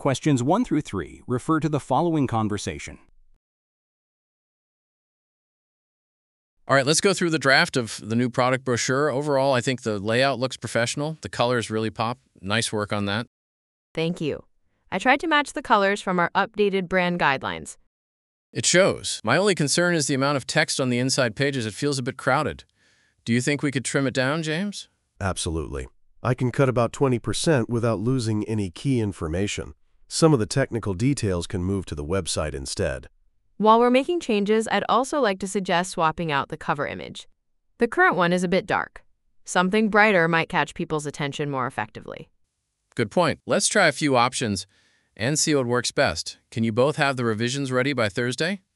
Questions 1 through 3 refer to the following conversation. All right, let's go through the draft of the new product brochure. Overall, I think the layout looks professional. The colors really pop. Nice work on that. Thank you. I tried to match the colors from our updated brand guidelines. It shows. My only concern is the amount of text on the inside pages. It feels a bit crowded. Do you think we could trim it down, James? Absolutely. I can cut about 20% without losing any key information. Some of the technical details can move to the website instead. While we're making changes, I'd also like to suggest swapping out the cover image. The current one is a bit dark. Something brighter might catch people's attention more effectively. Good point. Let's try a few options and see what works best. Can you both have the revisions ready by Thursday?